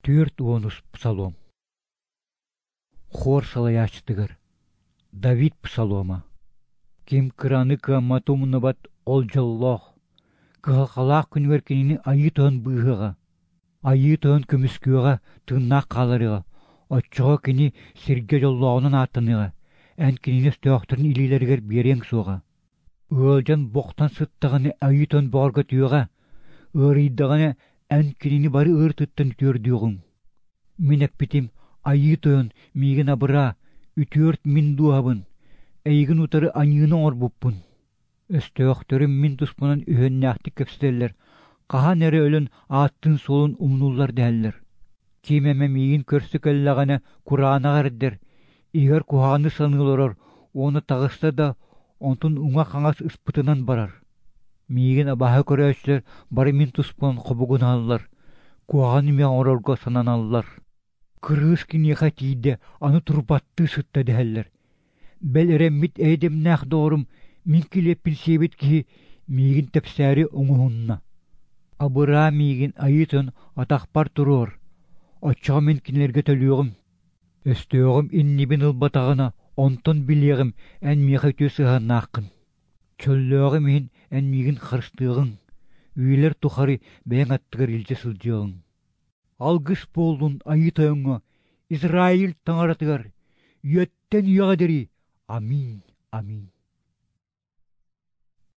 Төрт онус псалом. Хор салаячтыгар. Давид псалома. Кем кыраны кыамматумны бат олжаллох. Кыхалқалақ күнверкенini айы тон быхыға. Айы тон көміскüға тыннақ қаларыға. Отчыға кені сирге жоллоғынан аттыныға. Ән кеніне стөқтірін илилергер берең соға. Ölcan boqtan sıttağını ayı tön borga tüyüға. Örüydağını ән кенені бары өр тұттан көрдüğün. Min әппетім айы тön миген абыра, ütüört min duhabın. Әйгін ұтары аньыны ор бұппын. Өстөқтөрім min тұспынан үхеннәқті көпсіздерлер. Qahan әрі өлін аттын солын умнулар дәллер. Кемеме миген көрсі көллағаны Kur'ana ғардер. Игер куханы санылырыр, оны тағыста да онтун уңа қаңас ыспытынан барар. Миген абаха көрөчлер бары min тұспынан қобуғын алылар. Куханы мен орорға санан алылар. Кырғыз кинеха тиде аны турбатты сытта дәллер. Бәл әрәммит әйдем нәқ доғырым min kilеппін себет ки миген тәпсәрі оңуынна. Абыра миген айытын атақпар тұрыр. Отчаға мен кинлерге төлüğüm. Өстөғім иннибін ылбатағына онтон білегім ән меха төсіған нақын. Чөллөғім мен ән миген қырыстығын. Үйлер тұқары бәң аттығыр елче сылжығын. Алгыс болдun айытыңа Израиль таңаратығар. Йөттен яғадыры. Амин, амин.